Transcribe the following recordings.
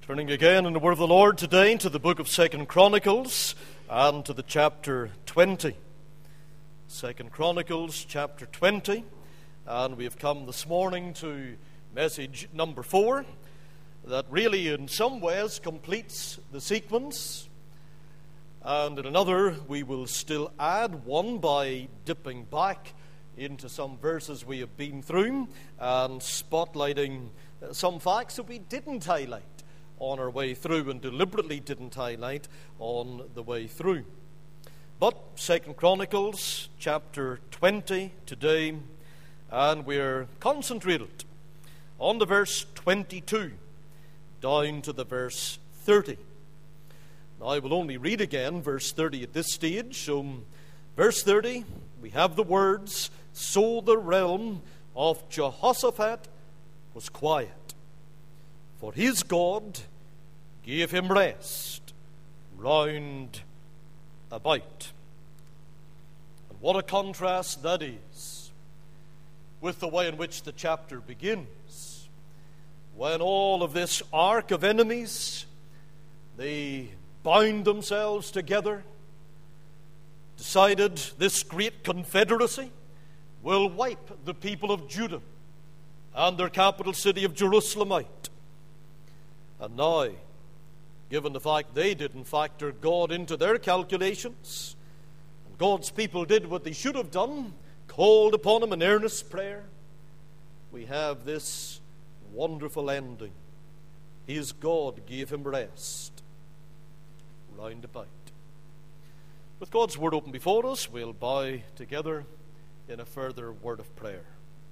Turning again in the word of the Lord today to the book of 2 Chronicles and to the chapter 20. 2 Chronicles chapter 20, and we have come this morning to message number 4 that really in some ways completes the sequence, and in another we will still add one by dipping back into some verses we have been through and spotlighting some facts that we didn't highlight on our way through and deliberately didn't highlight on the way through. But 2 Chronicles chapter 20 today, and we're concentrated on the verse 22 down to the verse 30. Now I will only read again verse 30 at this stage. So verse 30, we have the words, "So the realm of Jehoshaphat was quiet, for his God gave him rest round about." And what a contrast that is with the way in which the chapter begins, when all of this ark of enemies, they bound themselves together, decided this great confederacy will wipe the people of Judah and their capital city of Jerusalem out. And now, given the fact they didn't factor God into their calculations, and God's people did what they should have done, called upon Him in earnest prayer, we have this wonderful ending. His God gave him rest round about. With God's word open before us, we'll bow together in a further word of prayer.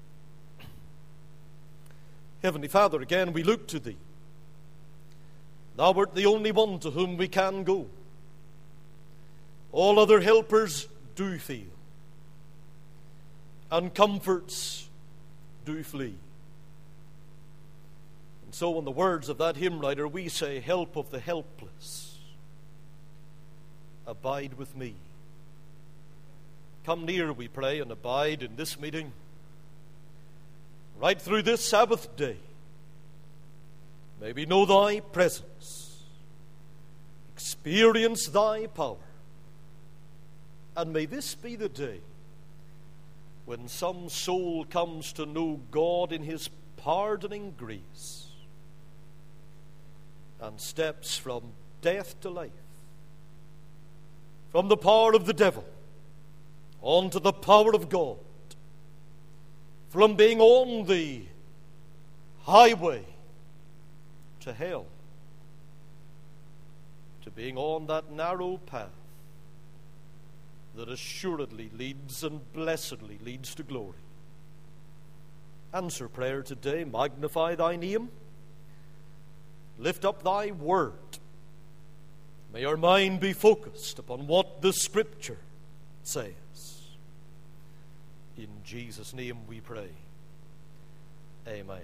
Heavenly Father, again we look to Thee. Thou art the only one to whom we can go. All other helpers do fail, and comforts do flee. And so in the words of that hymn writer, we say, "Help of the helpless, abide with me." Come near, we pray, and abide in this meeting, right through this Sabbath day. May we know Thy presence, experience Thy power, and may this be the day when some soul comes to know God in His pardoning grace and steps from death to life, from the power of the devil onto the power of God, from being on the highway to hell to being on that narrow path that assuredly leads and blessedly leads to glory. Answer prayer today. Magnify Thy name. Lift up Thy word. May our mind be focused upon what the Scripture says. In Jesus' name we pray. Amen.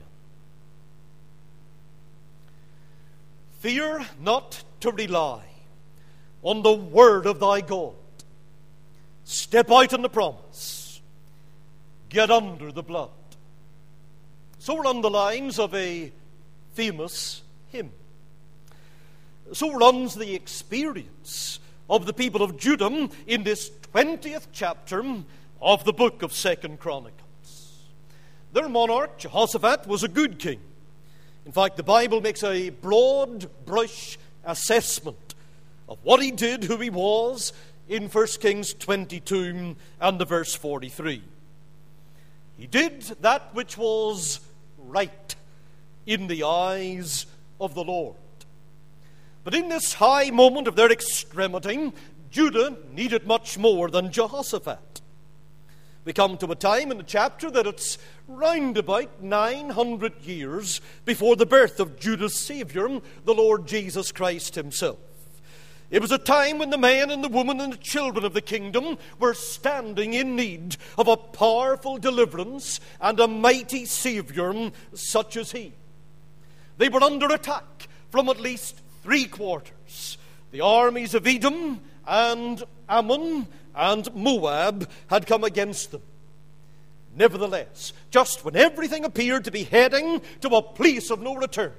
Fear not to rely on the word of thy God. Step out on the promise. Get under the blood. So we're on the lines of a famous hymn. So runs the experience of the people of Judah in this 20th chapter of the book of 2 Chronicles. Their monarch, Jehoshaphat, was a good king. In fact, the Bible makes a broad brush assessment of what he did, who he was, in 1 Kings 22 and the verse 43. He did that which was right in the eyes of the Lord. But in this high moment of their extremity, Judah needed much more than Jehoshaphat. We come to a time in the chapter that it's round about 900 years before the birth of Judah's Savior, the Lord Jesus Christ Himself. It was a time when the men and the women and the children of the kingdom were standing in need of a powerful deliverance and a mighty Savior such as He. They were under attack from at least 3 quarters. The armies of Edom and Ammon and Moab had come against them. Nevertheless, just when everything appeared to be heading to a place of no return,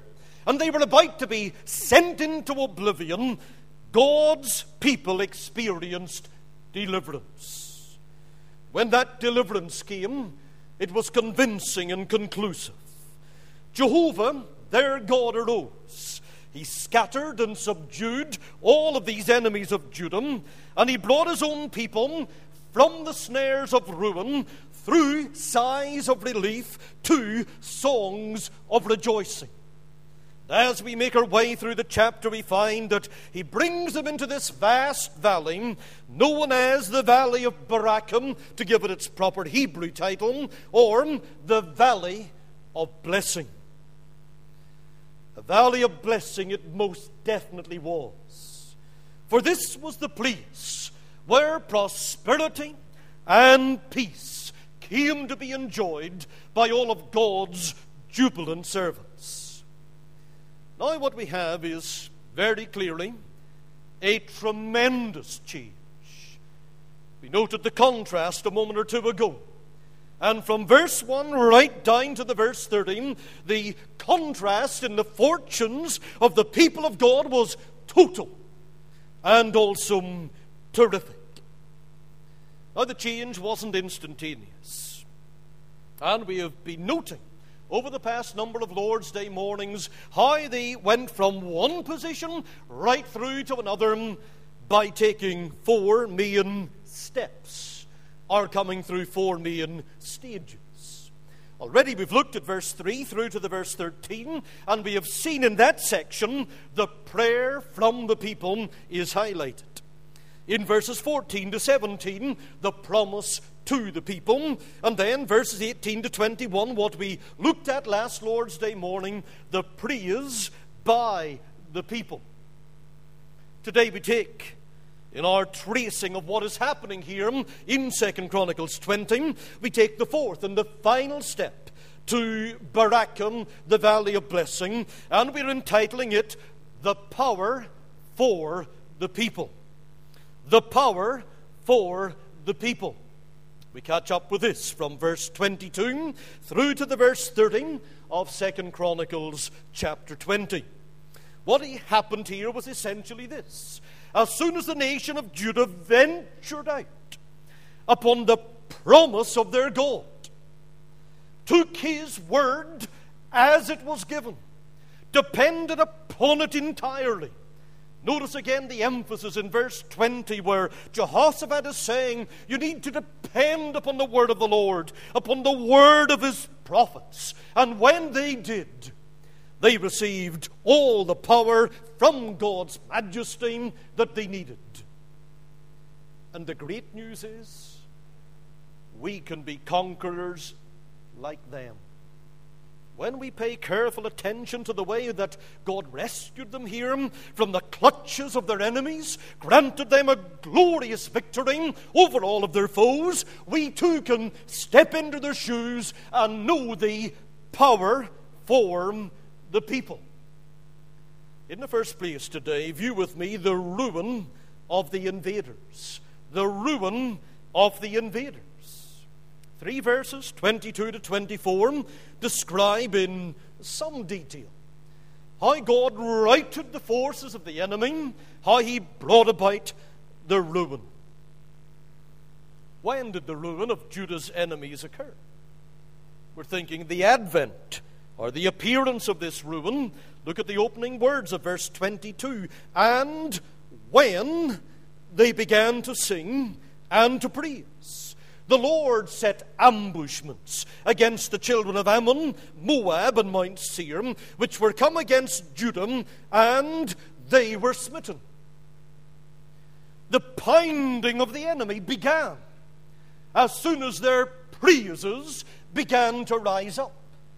and they were about to be sent into oblivion, God's people experienced deliverance. When that deliverance came, it was convincing and conclusive. Jehovah, their God, arose. He scattered and subdued all of these enemies of Judah, and he brought his own people from the snares of ruin through sighs of relief to songs of rejoicing. As we make our way through the chapter, we find that he brings them into this vast valley, known as the Valley of Barachim, to give it its proper Hebrew title, or the Valley of Blessing. A valley of blessing it most definitely was. For this was the place where prosperity and peace came to be enjoyed by all of God's jubilant servants. Now what we have is very clearly a tremendous change. We noted the contrast a moment or two ago. And from verse 1 right down to the verse 13, the contrast in the fortunes of the people of God was total and also terrific. Now the change wasn't instantaneous. And we have been noting over the past number of Lord's Day mornings how they went from one position right through to another by taking 4 main steps, or coming through 4 main stages. Already we've looked at verse 3 through to the verse 13, and we have seen in that section the prayer from the people is highlighted. In verses 14 to 17, the promise to the people, and then verses 18 to 21, what we looked at last Lord's Day morning, the praise by the people. Today we take, in our tracing of what is happening here in 2 Chronicles 20, we take the fourth and the final step to Barachim, the Valley of Blessing, and we're entitling it, The Power for the People. The Power for the People. We catch up with this from verse 22 through to the verse 13 of 2 Chronicles chapter 20. What happened here was essentially this. As soon as the nation of Judah ventured out upon the promise of their God, took his word as it was given, depended upon it entirely. Notice again the emphasis in verse 20 where Jehoshaphat is saying, you need to depend upon the word of the Lord, upon the word of his prophets. And when they did, they received all the power from God's majesty that they needed. And the great news is, we can be conquerors like them. When we pay careful attention to the way that God rescued them here from the clutches of their enemies, granted them a glorious victory over all of their foes, we too can step into their shoes and know the power for the people. In the first place today, view with me the ruin of the invaders. The ruin of the invaders. 3 verses, 22 to 24, describe in some detail how God routed the forces of the enemy, how he brought about the ruin. When did the ruin of Judah's enemies occur? We're thinking the advent or the appearance of this ruin. Look at the opening words of verse 22. And when they began to sing and to praise, the Lord set ambushments against the children of Ammon, Moab, and Mount Seir, which were come against Judah, and they were smitten. The pounding of the enemy began as soon as their praises began to rise up.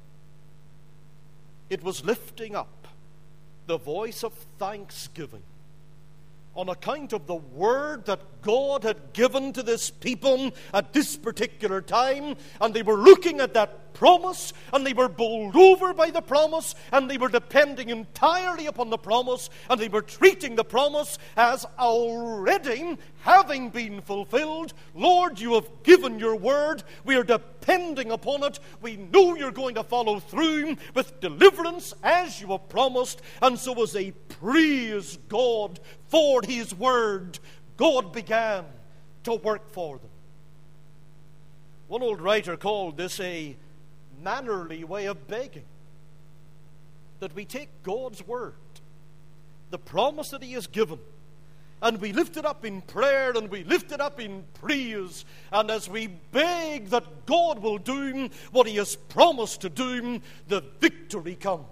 It was lifting up the voice of thanksgiving on account of the word that God had given to this people at this particular time, and they were looking at that promise, and they were bowled over by the promise, and they were depending entirely upon the promise, and they were treating the promise as already having been fulfilled. Lord, you have given your word. We are depending upon it. We know you're going to follow through with deliverance as you have promised. And so as they praised God for his word, God began to work for them. One old writer called this a mannerly way of begging. That we take God's word, the promise that he has given, and we lift it up in prayer, and we lift it up in praise. And as we beg that God will do what he has promised to do, the victory comes.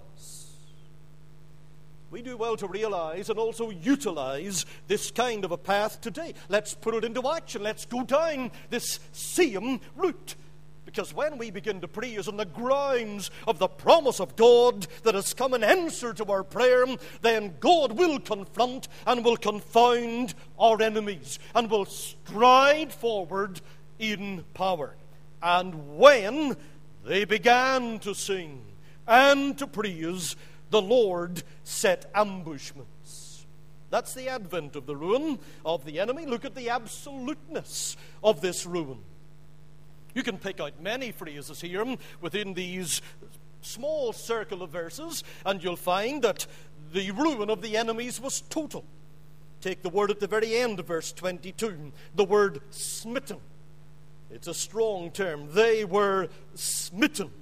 We do well to realize and also utilize this kind of a path today. Let's put it into action. Let's go down this same route. Because when we begin to praise on the grounds of the promise of God that has come in answer to our prayer, then God will confront and will confound our enemies and will stride forward in power. And when they began to sing and to praise, the Lord set ambushments. That's the advent of the ruin of the enemy. Look at the absoluteness of this ruin. You can pick out many phrases here within these small circle of verses, and you'll find that the ruin of the enemies was total. Take the word at the very end of verse 22, the word smitten. It's a strong term. They were smitten.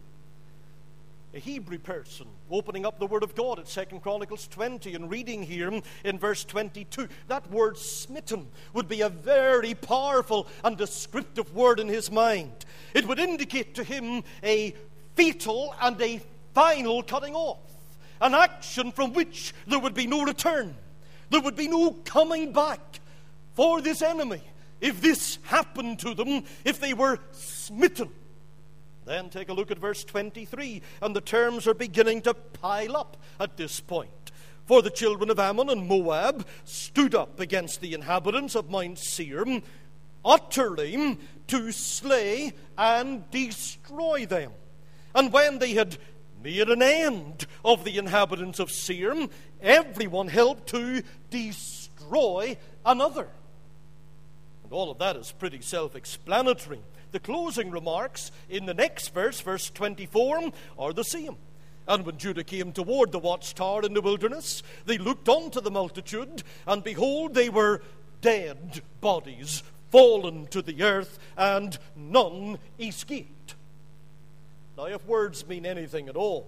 A Hebrew person opening up the Word of God at 2 Chronicles 20 and reading here in verse 22, that word smitten would be a very powerful and descriptive word in his mind. It would indicate to him a fatal and a final cutting off, an action from which there would be no return. There would be no coming back for this enemy if this happened to them, if they were smitten. Then take a look at verse 23, and the terms are beginning to pile up at this point. For the children of Ammon and Moab stood up against the inhabitants of Mount Seir, utterly to slay and destroy them. And when they had made an end of the inhabitants of Seir, everyone helped to destroy another. And all of that is pretty self-explanatory. The closing remarks in the next verse, verse 24, are the same. And when Judah came toward the watchtower in the wilderness, they looked unto the multitude, and behold, they were dead bodies, fallen to the earth, and none escaped. Now, if words mean anything at all,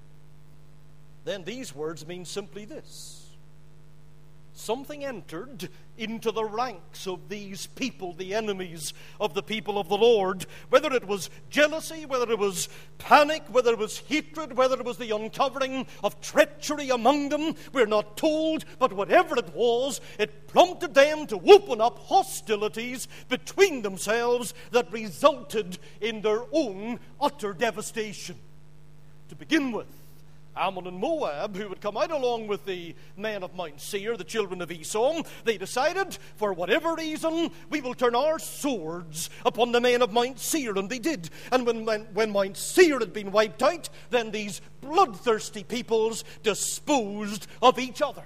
then these words mean simply this. Something entered into the ranks of these people, the enemies of the people of the Lord. Whether it was jealousy, whether it was panic, whether it was hatred, whether it was the uncovering of treachery among them, we're not told, but whatever it was, it prompted them to open up hostilities between themselves that resulted in their own utter devastation. To begin with, Ammon and Moab, who had come out along with the men of Mount Seir, the children of Esau, they decided, for whatever reason, we will turn our swords upon the men of Mount Seir, and they did. And when Mount Seir had been wiped out, then these bloodthirsty peoples disposed of each other.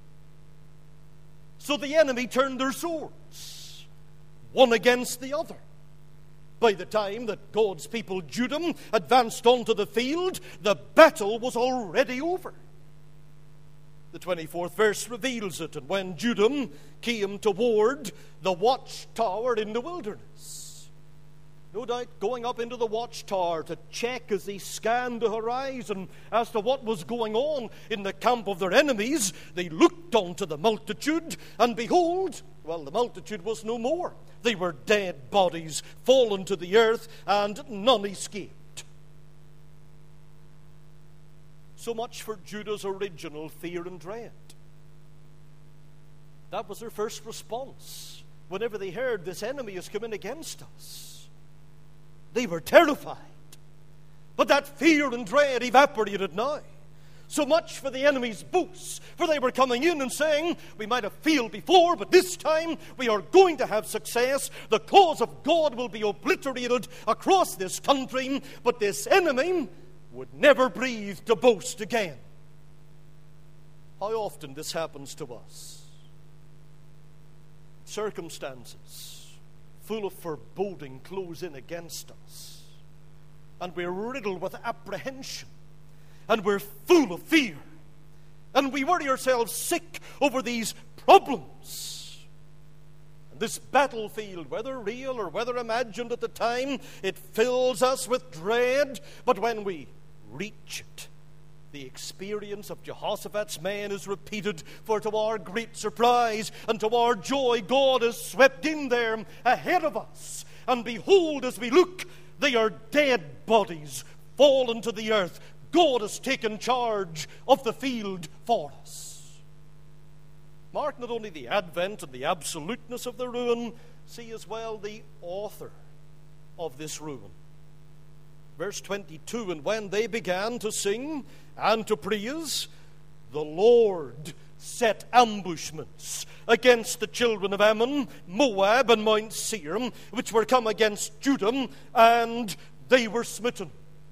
So the enemy turned their swords, one against the other. By the time that God's people, Judah, advanced onto the field, the battle was already over. The 24th verse reveals it. And when Judah came toward the watchtower in the wilderness, no doubt going up into the watchtower to check as they scanned the horizon as to what was going on in the camp of their enemies, they looked unto the multitude, and behold, well, the multitude was no more. They were dead bodies, fallen to the earth, and none escaped. So much for Judah's original fear and dread. That was their first response whenever they heard this enemy is coming against us. They were terrified. But that fear and dread evaporated now. So much for the enemy's boasts, for they were coming in and saying, we might have failed before, but this time we are going to have success. The cause of God will be obliterated across this country, but this enemy would never breathe to boast again. How often this happens to us. Circumstances full of foreboding close in against us, and we're riddled with apprehension, and we're full of fear, and we worry ourselves sick over these problems. And this battlefield, whether real or whether imagined at the time, it fills us with dread. But when we reach it, the experience of Jehoshaphat's men is repeated, for to our great surprise and to our joy, God has swept in there ahead of us. And behold, as we look, they are dead bodies fallen to the earth. God has taken charge of the field for us. Mark not only the advent and the absoluteness of the ruin, see as well the author of this ruin. Verse 22, and when they began to sing and to praise, the Lord set ambushments against the children of Ammon, Moab, and Mount Seir, which were come against Judah, and they were smitten.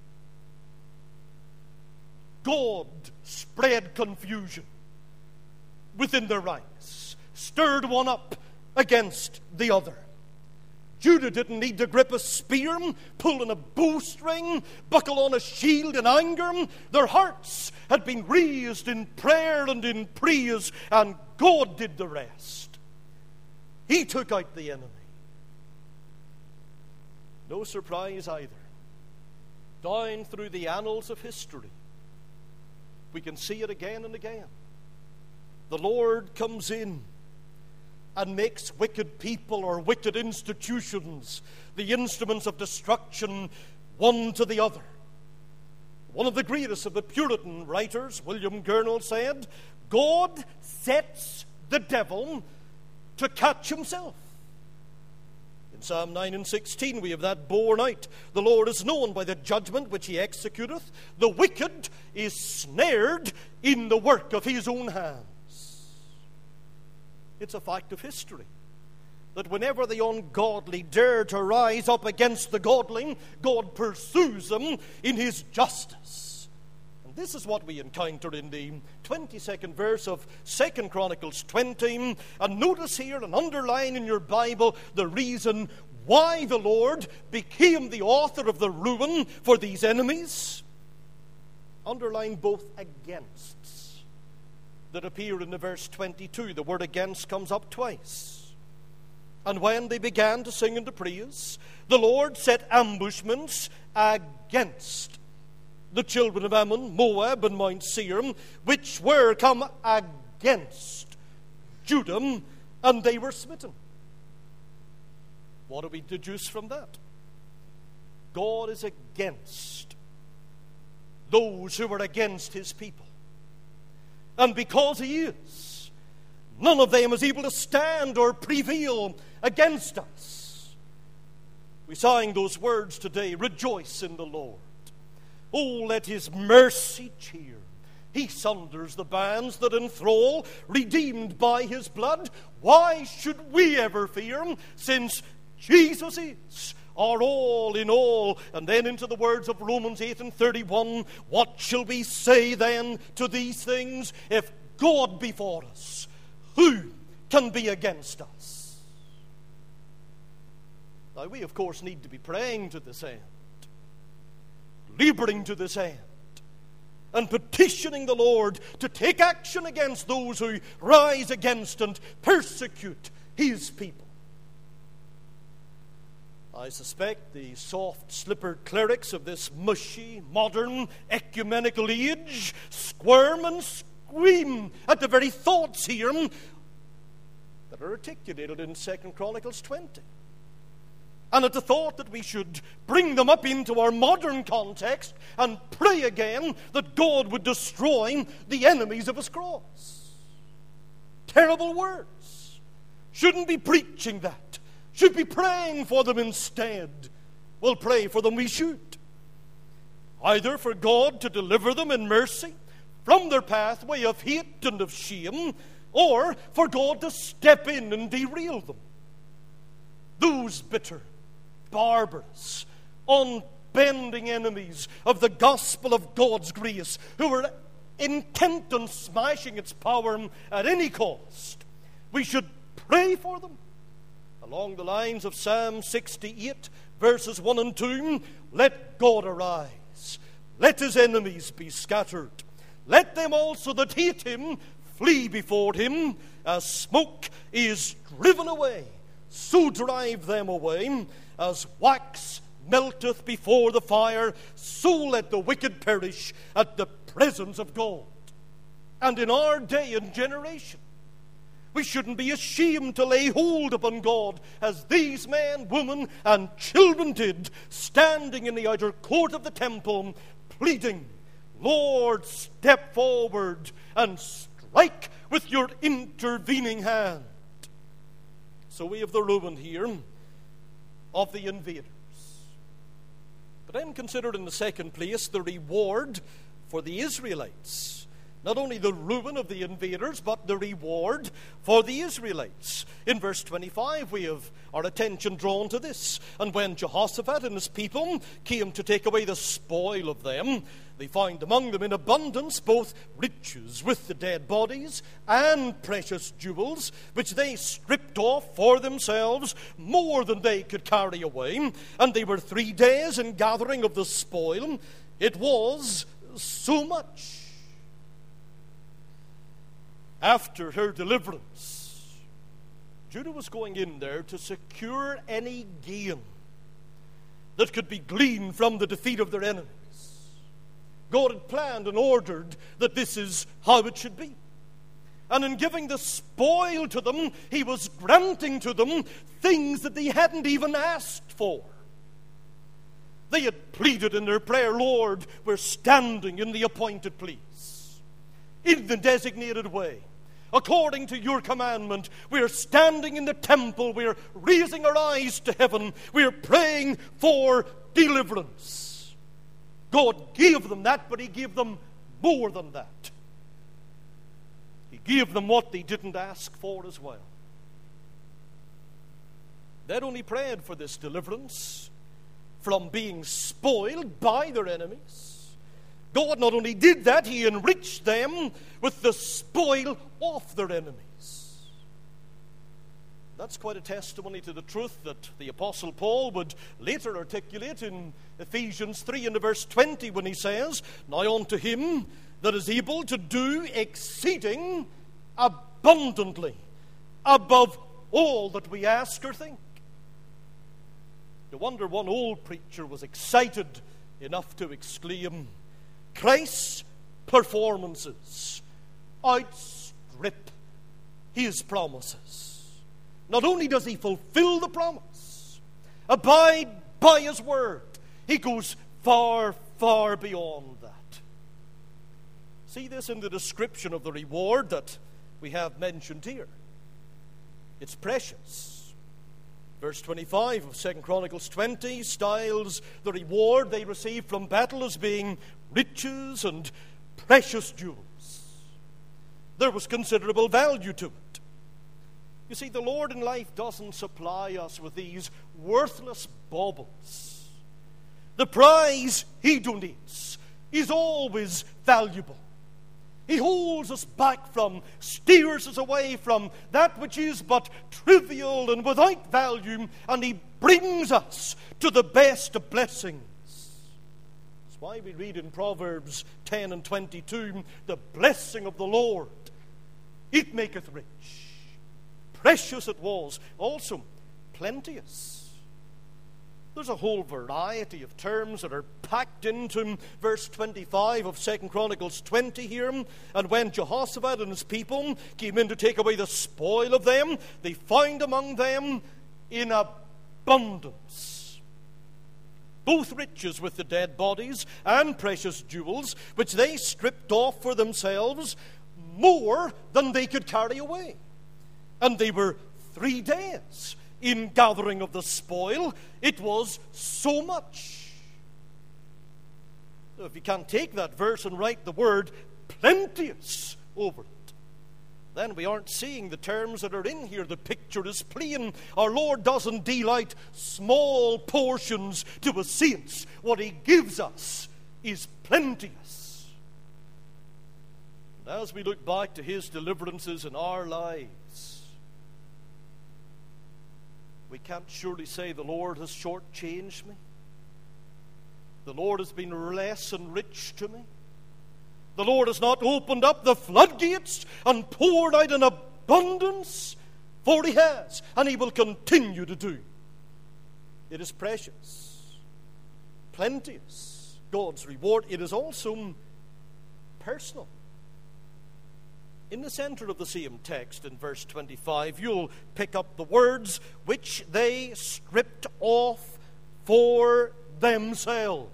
God spread confusion within their ranks, stirred one up against the other. Judah didn't need to grip a spear, pull on a bowstring, buckle on a shield in anger. Their hearts had been raised in prayer and in praise, and God did the rest. He took out the enemy. No surprise either. Down through the annals of history, we can see it again and again. The Lord comes in and makes wicked people or wicked institutions the instruments of destruction one to the other. One of the greatest of the Puritan writers, William Gurnall, said, God sets the devil to catch himself. In Psalm 9 and 16 we have that borne out. The Lord is known by the judgment which he executeth. The wicked is snared in the work of his own hands. It's a fact of history that whenever the ungodly dare to rise up against the godly, God pursues them in his justice. And this is what we encounter in the 22nd verse of 2 Chronicles 20. And notice here and underline in your Bible the reason why the Lord became the author of the ruin for these enemies. Underline both against that appear in the verse 22. The word against comes up twice. And when they began to sing and to praise, the Lord set ambushments against the children of Ammon, Moab, and Mount Seir, which were come against Judah, and they were smitten. What do we deduce from that? God is against those who are against his people. And because he is, none of them is able to stand or prevail against us. We sang those words today, rejoice in the Lord. Oh, let his mercy cheer. He sunders the bands that enthrall, redeemed by his blood. Why should we ever fear, since Jesus is our all in all? And then into the words of Romans 8 and 31, what shall we say then to these things? If God be for us, who can be against us? Now we of course need to be praying to this end, laboring to this end, and petitioning the Lord to take action against those who rise against and persecute his people. I suspect the soft-slippered clerics of this mushy, modern, ecumenical age squirm and scream at the very thoughts here that are articulated in 2 Chronicles 20. And at the thought that we should bring them up into our modern context and pray again that God would destroy the enemies of his cross. Terrible words. Shouldn't be preaching that. Should be praying for them instead. Well, pray for them we should. Either for God to deliver them in mercy, from their pathway of hate and of shame, or for God to step in and derail them. Those bitter, barbarous, unbending enemies of the gospel of God's grace, who were intent on smashing its power at any cost, we should pray for them. Along the lines of Psalm 68, verses 1 and 2, let God arise, let his enemies be scattered. Let them also that hate him flee before him. As smoke is driven away, so drive them away. As wax melteth before the fire, so let the wicked perish at the presence of God. And in our day and generation, we shouldn't be ashamed to lay hold upon God as these men, women, and children did, standing in the outer court of the temple, pleading, Lord, step forward and strike with your intervening hand. So we have the ruin here of the invaders. But then consider in the second place the reward for the Israelites. Not only the ruin of the invaders, but the reward for the Israelites. In verse 25, we have our attention drawn to this. And when Jehoshaphat and his people came to take away the spoil of them, they found among them in abundance both riches with the dead bodies and precious jewels, which they stripped off for themselves more than they could carry away. And they were 3 days in gathering of the spoil. It was so much. After her deliverance, Judah was going in there to secure any gain that could be gleaned from the defeat of their enemies. God had planned and ordered that this is how it should be. And in giving the spoil to them, he was granting to them things that they hadn't even asked for. They had pleaded in their prayer, Lord, we're standing in the appointed place, in the designated way. According to your commandment, we're standing in the temple. We're raising our eyes to heaven. We're praying for deliverance. God gave them that, but he gave them more than that. He gave them what they didn't ask for as well. They'd only prayed for this deliverance from being spoiled by their enemies. God not only did that, he enriched them with the spoil of their enemies. That's quite a testimony to the truth that the Apostle Paul would later articulate in Ephesians 3 and verse 20 when he says, Now unto him that is able to do exceeding abundantly above all that we ask or think. No wonder one old preacher was excited enough to exclaim, Christ's performances outstrip his promises. Not only does he fulfill the promise, abide by his word, he goes far, far beyond that. See this in the description of the reward that we have mentioned here. It's precious. Verse 25 of 2 Chronicles 20 styles the reward they receive from battle as being riches and precious jewels. There was considerable value to it. You see, the Lord in life doesn't supply us with these worthless baubles. The prize he donates is always valuable. He holds us back from, steers us away from that which is but trivial and without value, and he brings us to the best of blessings. That's why we read in Proverbs 10 and 22, the blessing of the Lord, it maketh rich. Precious it was, also plenteous. There's a whole variety of terms that are packed into verse 25 of 2 Chronicles 20 here. And when Jehoshaphat and his people came in to take away the spoil of them, they found among them in abundance both riches with the dead bodies and precious jewels, which they stripped off for themselves, more than they could carry away. And they were 3 days in gathering of the spoil. It was so much. So if you can take that verse and write the word plenteous over it, then we aren't seeing the terms that are in here. The picture is plain. Our Lord doesn't deal out small portions to His saints. What He gives us is plenteous. And as we look back to His deliverances in our lives, we can't surely say the Lord has shortchanged me. The Lord has been less enriched to me. The Lord has not opened up the floodgates and poured out an abundance, for He has, and He will continue to do. It is precious, plenteous, God's reward. It is also personal. In the center of the same text, in verse 25, you'll pick up the words, which they stripped off for themselves.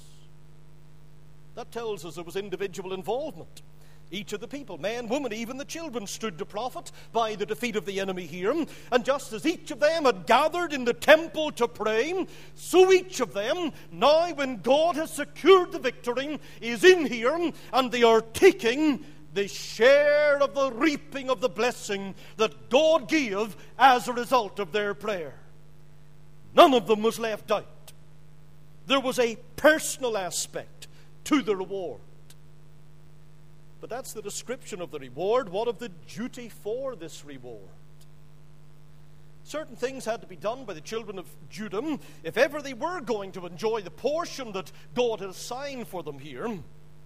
That tells us there was individual involvement. Each of the people, men, women, even the children, stood to profit by the defeat of the enemy here. And just as each of them had gathered in the temple to pray, so each of them, now when God has secured the victory, is in here, and they are taking the share of the reaping of the blessing that God gave as a result of their prayer. None of them was left out. There was a personal aspect to the reward. But that's the description of the reward. What of the duty for this reward? Certain things had to be done by the children of Judah if ever they were going to enjoy the portion that God had assigned for them here. And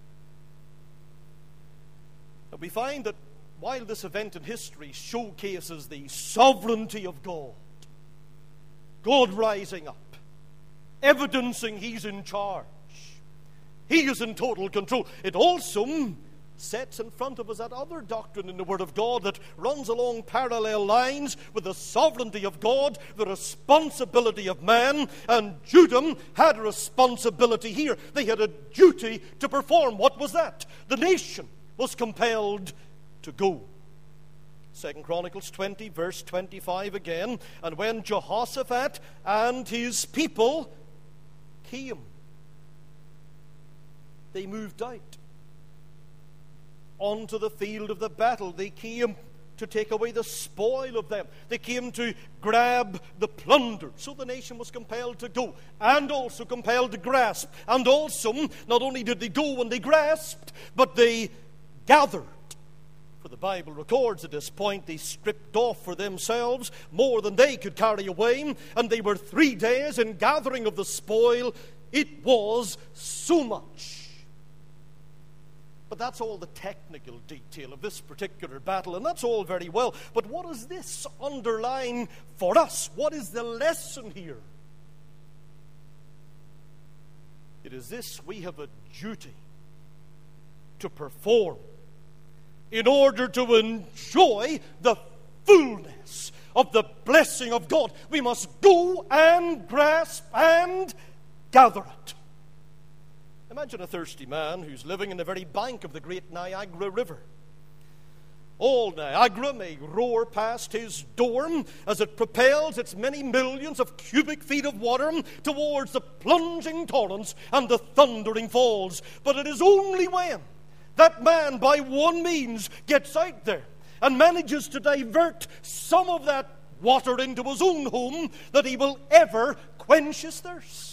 we find that while this event in history showcases the sovereignty of God, God rising up, evidencing He's in charge, He is in total control, it also sets in front of us that other doctrine in the Word of God that runs along parallel lines with the sovereignty of God, the responsibility of man. And Judah had a responsibility here. They had a duty to perform. What was that? The nation was compelled to go. 2 Chronicles 20, verse 25 again. And when Jehoshaphat and his people came, they moved out onto the field of the battle. They came to take away the spoil of them. They came to grab the plunder. So the nation was compelled to go, and also compelled to grasp. And also, not only did they go when they grasped, but they gathered. For the Bible records at this point, they stripped off for themselves more than they could carry away, and they were 3 days in gathering of the spoil. It was so much. But that's all the technical detail of this particular battle, and that's all very well. But what does this underline for us? What is the lesson here? It is this: we have a duty to perform in order to enjoy the fullness of the blessing of God. We must go and grasp and gather it. Imagine a thirsty man who's living in the very bank of the great Niagara River. All Niagara may roar past his door as it propels its many millions of cubic feet of water towards the plunging torrents and the thundering falls. But it is only when that man, by one means, gets out there and manages to divert some of that water into his own home that he will ever quench his thirst.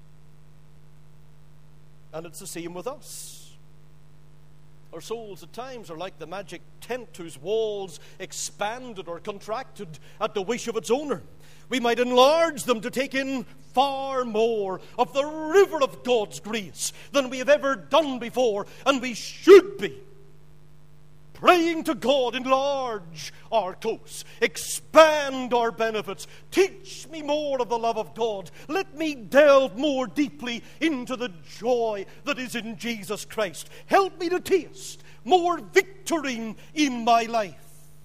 And it's the same with us. Our souls at times are like the magic tent whose walls expanded or contracted at the wish of its owner. We might enlarge them to take in far more of the river of God's grace than we have ever done before, and we should be praying to God, enlarge our coasts, expand our benefits, teach me more of the love of God, let me delve more deeply into the joy that is in Jesus Christ, help me to taste more victory in my life.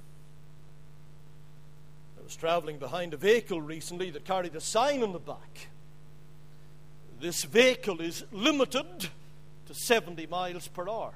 I was traveling behind a vehicle recently that carried a sign on the back. This vehicle is limited to 70 miles per hour.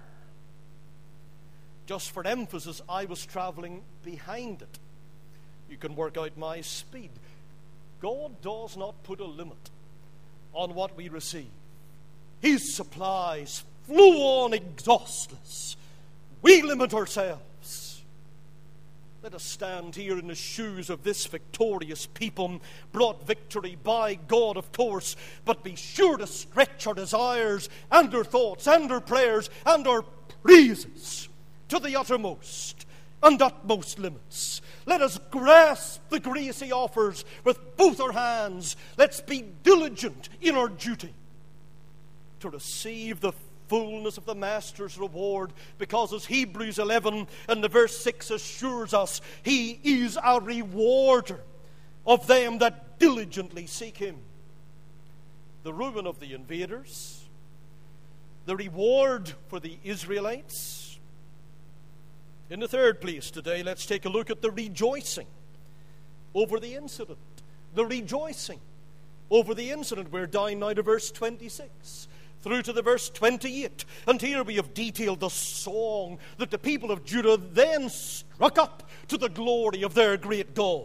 Just for emphasis, I was traveling behind it. You can work out my speed. God does not put a limit on what we receive. His supplies flow on exhaustless we limit ourselves. Let us stand here in the shoes of this victorious people, brought victory by God, of course, but be sure to stretch our desires and our thoughts and our prayers and our praises to the uttermost and utmost limits. Let us grasp the grace He offers with both our hands. Let's be diligent in our duty to receive the fullness of the Master's reward, because as Hebrews 11 and the verse 6 assures us, He is a rewarder of them that diligently seek Him. The ruin of the invaders, the reward for the Israelites. In the third place today, let's take a look at the rejoicing over the incident. The rejoicing over the incident. We're down now to verse 26 through to the verse 28. And here we have detailed the song that the people of Judah then struck up to the glory of their great God.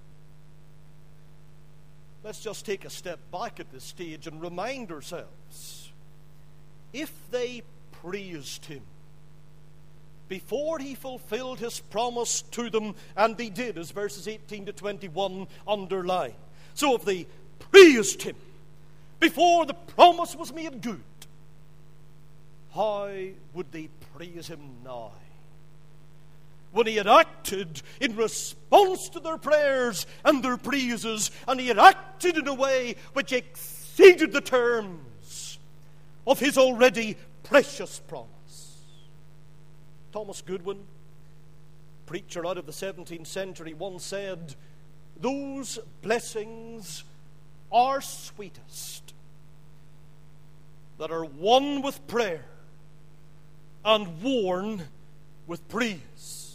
Let's just take a step back at this stage and remind ourselves, if they praised Him before He fulfilled His promise to them, and they did, as verses 18 to 21 underline. So if they praised Him before the promise was made good, how would they praise Him now, when He had acted in response to their prayers and their praises, and He had acted in a way which exceeded the terms of His already precious promise? Thomas Goodwin, preacher out of the 17th century, once said, "Those blessings are sweetest that are won with prayer and worn with praise."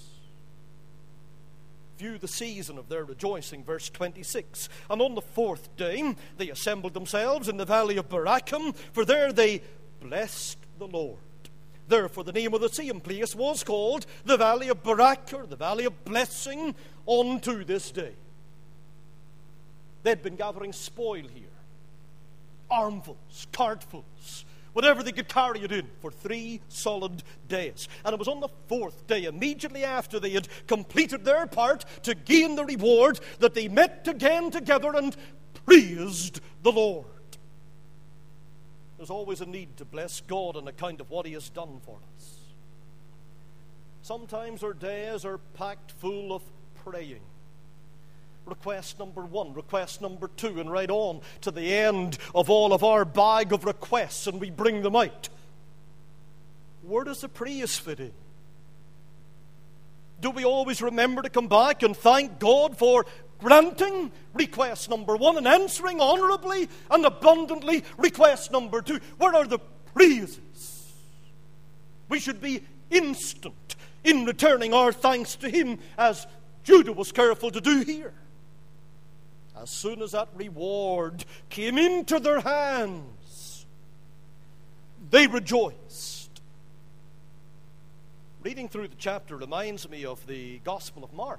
View the season of their rejoicing, verse 26. And on the fourth day they assembled themselves in the valley of Barachim, for there they blessed the Lord. Therefore the name of the same place was called the Valley of Barak, or the Valley of Blessing, unto this day. They'd been gathering spoil here, armfuls, cartfuls, whatever they could carry it in, for 3 solid days. And it was on the fourth day, immediately after they had completed their part to gain the reward, that they met again together and praised the Lord. There's always a need to bless God on account of what He has done for us. Sometimes our days are packed full of praying. Request number 1, request number 2, and right on to the end of all of our bag of requests, and we bring them out. Where does the praise fit in? Do we always remember to come back and thank God for granting request number 1 and answering honorably and abundantly request number 2? Where are the praises? We should be instant in returning our thanks to Him, as Judah was careful to do here. As soon as that reward came into their hands, they rejoiced. Reading through the chapter reminds me of the Gospel of Mark.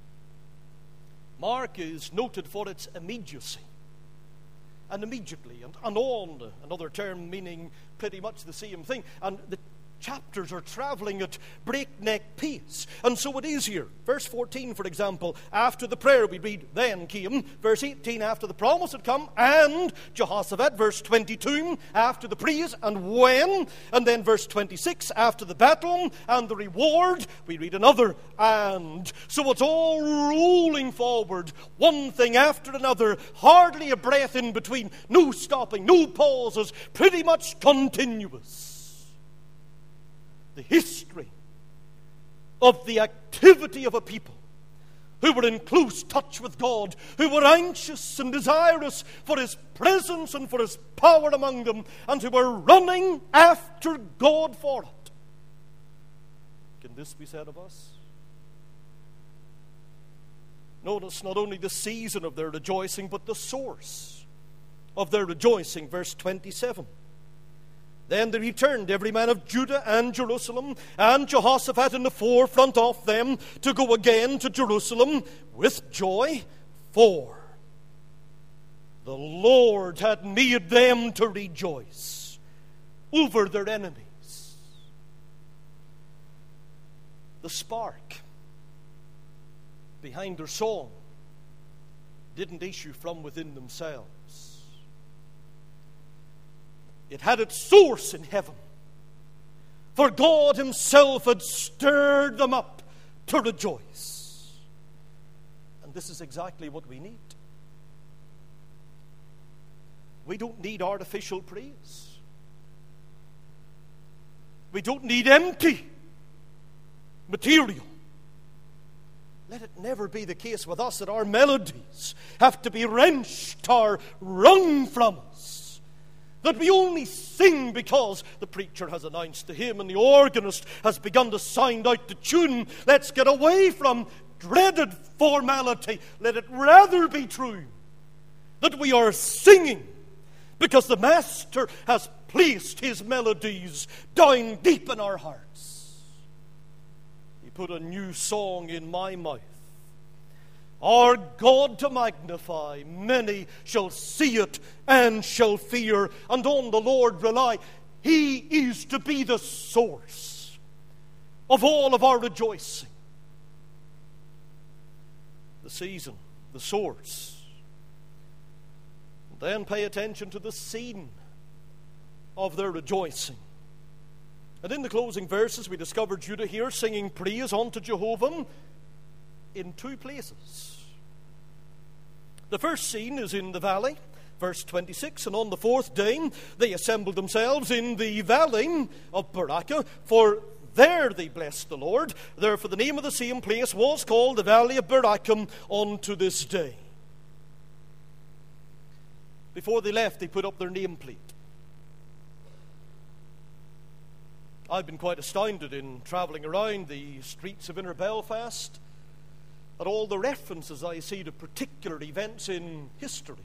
Mark is noted for its immediacy, and immediately, and on, another term meaning pretty much the same thing. And the chapters are traveling at breakneck pace, and so it is here. Verse 14, for example, after the prayer we read, then came. Verse 18, after the promise had come, and Jehoshaphat. Verse 22, after the praise, and when. And then verse 26, after the battle and the reward, we read another and. So it's all rolling forward, one thing after another, hardly a breath in between, no stopping, no pauses, pretty much continuous. The history of the activity of a people who were in close touch with God, who were anxious and desirous for His presence and for His power among them, and who were running after God for it. Can this be said of us? Notice not only the season of their rejoicing, but the source of their rejoicing. Verse 27. Then they returned, every man of Judah and Jerusalem, and Jehoshaphat in the forefront of them, to go again to Jerusalem with joy, for the Lord had made them to rejoice over their enemies. The spark behind their song didn't issue from within themselves. It had its source in heaven. For God himself had stirred them up to rejoice. And this is exactly what we need. We don't need artificial praise. We don't need empty material. Let it never be the case with us that our melodies have to be wrenched or wrung from us. That we only sing because the preacher has announced the hymn and the organist has begun to sound out the tune. Let's get away from dreaded formality. Let it rather be true that we are singing because the Master has placed his melodies down deep in our hearts. He put a new song in my mouth. Our God to magnify, many shall see it and shall fear, and on the Lord rely. He is to be the source of all of our rejoicing. The season, the source. And then pay attention to the scene of their rejoicing. And in the closing verses, we discover Judah here singing praise unto Jehovah in two places. The first scene is in the valley, verse 26, and on the fourth day they assembled themselves in the valley of Berachah, for there they blessed the Lord. Therefore the name of the same place was called the valley of Berachah unto this day. Before they left, they put up their nameplate. I've been quite astounded in travelling around the streets of inner Belfast at all the references I see to particular events in history.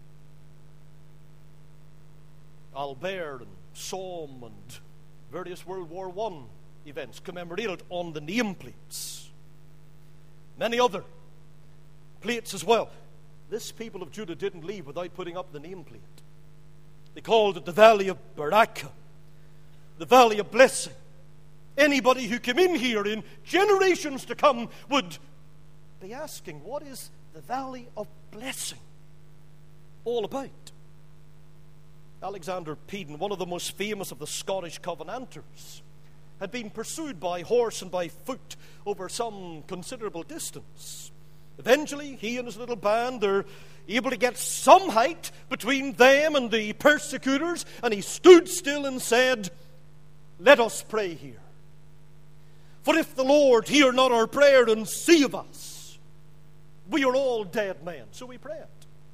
Albert and Somme and various World War I events commemorated on the nameplates. Many other plates as well. This people of Judah didn't leave without putting up the nameplate. They called it the Valley of Berachah, the Valley of Blessing. Anybody who came in here in generations to come would be asking, what is the Valley of Blessing all about? Alexander Peden, one of the most famous of the Scottish Covenanters, had been pursued by horse and by foot over some considerable distance. Eventually, he and his little band are able to get some height between them and the persecutors, and he stood still and said, "Let us pray here. For if the Lord hear not our prayer and see of us, we are all dead men." So we prayed.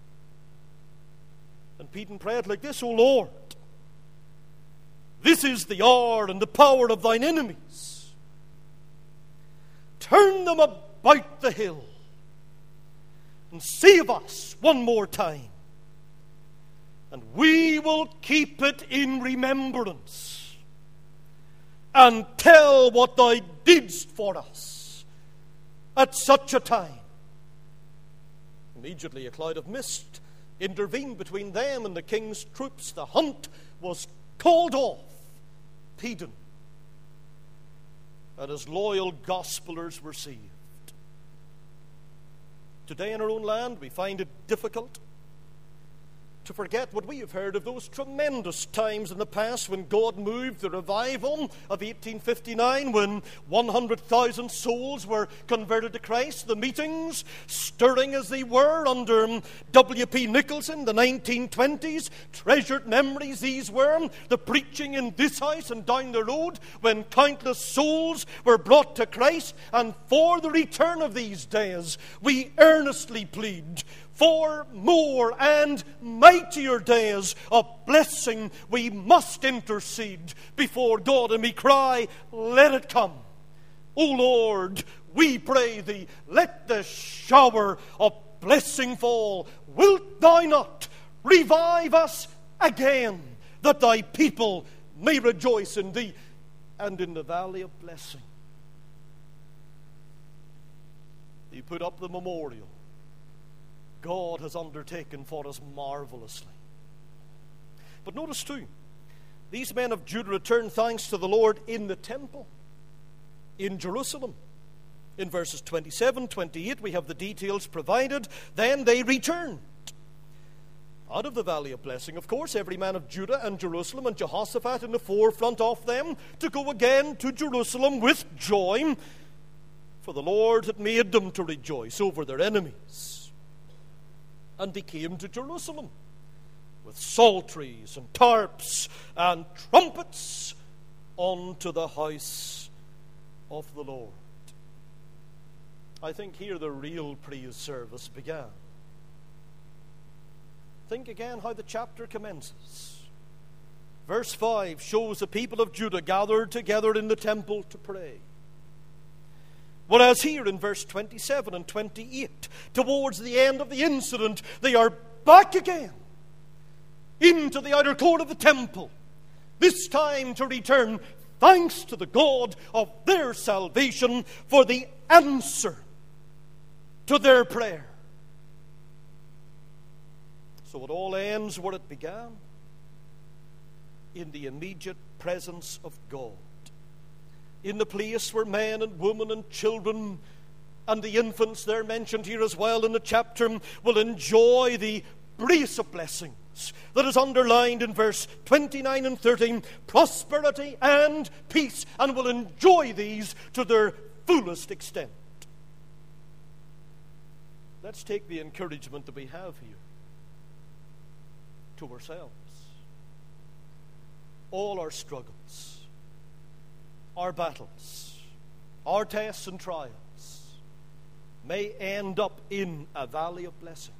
And Peden prayed like this: "O Lord, this is the hour and the power of thine enemies. Turn them about the hill and save us one more time. And we will keep it in remembrance and tell what thou didst for us at such a time." Immediately a cloud of mist intervened between them and the king's troops. The hunt was called off. Peden and his loyal gospelers were saved. Today in our own land, we find it difficult to forget what we have heard of those tremendous times in the past when God moved the revival of 1859, when 100,000 souls were converted to Christ. The meetings, stirring as they were under W.P. Nicholson, the 1920s, treasured memories these were. The preaching in this house and down the road when countless souls were brought to Christ. And for the return of these days, we earnestly plead for more and mightier days of blessing. We must intercede before God, and we cry, "Let it come." O Lord, we pray thee, let the shower of blessing fall. Wilt thou not revive us again, that thy people may rejoice in thee and in the valley of blessing? He put up the memorial God has undertaken for us marvelously. But notice too, these men of Judah returned thanks to the Lord in the temple. in Jerusalem. In verses 27, 28, we have the details provided. Then they returned out of the valley of blessing, of course, every man of Judah and Jerusalem, and Jehoshaphat in the forefront of them, to go again to Jerusalem with joy, for the Lord had made them to rejoice over their enemies. And they came to Jerusalem with psalteries and tarps and trumpets unto the house of the Lord. I think here the real praise service began. Think again how the chapter commences. Verse 5 shows the people of Judah gathered together in the temple to pray. Whereas here in verse 27 and 28, towards the end of the incident, they are back again into the outer court of the temple, this time to return thanks to the God of their salvation for the answer to their prayer. So it all ends where it began, in the immediate presence of God, in the place where men and women and children and the infants, they're mentioned here as well in the chapter, will enjoy the brace of blessings that is underlined in verse 29 and 30, prosperity and peace, and will enjoy these to their fullest extent. Let's take the encouragement that we have here to ourselves. All our struggles, our battles, our tests and trials may end up in a valley of blessing.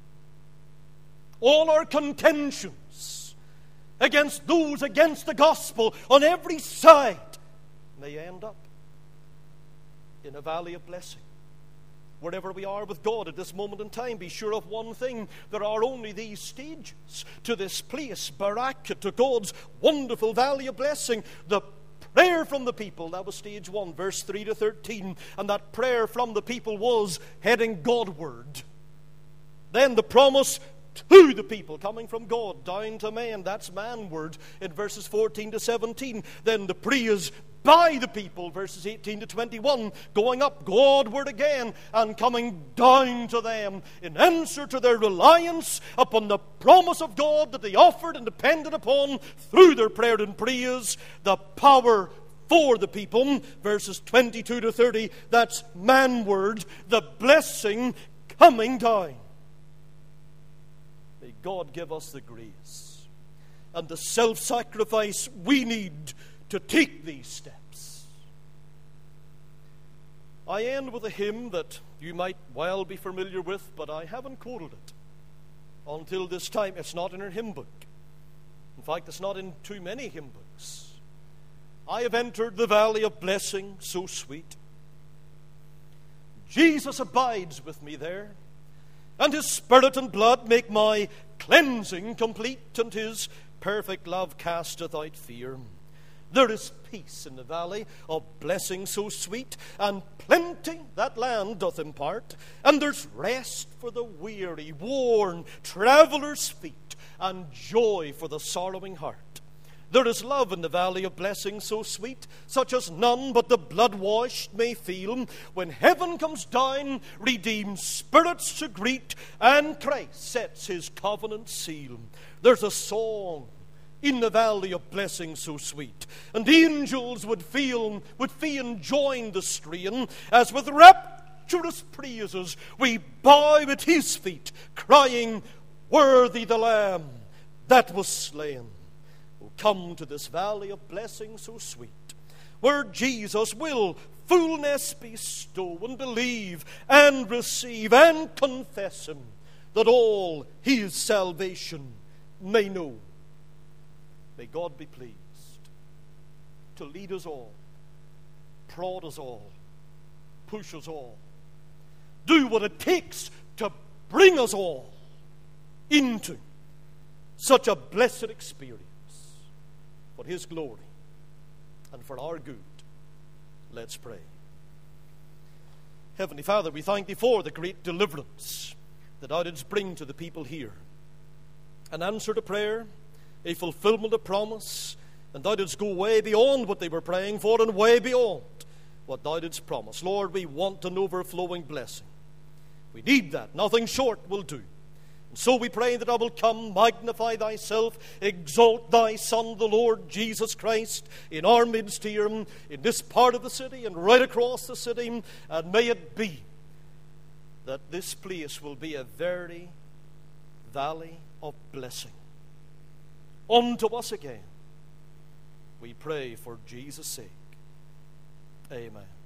All our contentions against those against the gospel on every side may end up in a valley of blessing. Wherever we are with God at this moment in time, be sure of one thing: there are only these stages to this place, Barak, to God's wonderful valley of blessing. The prayer from the people, that was stage 1, verse 3 to 13, and that prayer from the people was heading Godward. Then the promise to the people, coming from God down to man, that's manward in verses 14 to 17. Then the praise by the people, verses 18 to 21, going up Godward again and coming down to them in answer to their reliance upon the promise of God that they offered and depended upon through their prayer and praise. The power for the people, verses 22 to 30, that's manward, the blessing coming down. May God give us the grace and the self-sacrifice we need to take these steps. I end with a hymn that you might well be familiar with, but I haven't quoted it until this time. It's not in our hymn book. In fact, it's not in too many hymn books. I have entered the valley of blessing so sweet. Jesus abides with me there, and his spirit and blood make my cleansing complete, and his perfect love casteth out fear. There is peace in the valley of blessing so sweet, and plenty that land doth impart. And there's rest for the weary, worn traveller's feet, and joy for the sorrowing heart. There is love in the valley of blessing so sweet, such as none but the blood-washed may feel, when heaven comes down, redeemed spirits to greet, and Christ sets his covenant seal. There's a song in the valley of blessing so sweet, and angels would fain join the strain, as with rapturous praises we bow at his feet, crying, worthy the Lamb that was slain. Oh, come to this valley of blessing so sweet, where Jesus will fullness bestow, and believe and receive and confess him, that all his salvation may know. May God be pleased to lead us all, prod us all, push us all, do what it takes to bring us all into such a blessed experience for his glory and for our good. Let's pray. Heavenly Father, we thank thee for the great deliverance that thou didst bring to the people here. An answer to prayer, a fulfillment of promise, and thou didst go way beyond what they were praying for and way beyond. what thou didst promise. Lord, we want an overflowing blessing. We need that. Nothing short will do. And so we pray that thou wilt come, magnify thyself, exalt thy Son, the Lord Jesus Christ, in our midst here, in this part of the city and right across the city. And may it be that this place will be a very valley of blessing unto us again. We pray for Jesus' sake. Amen.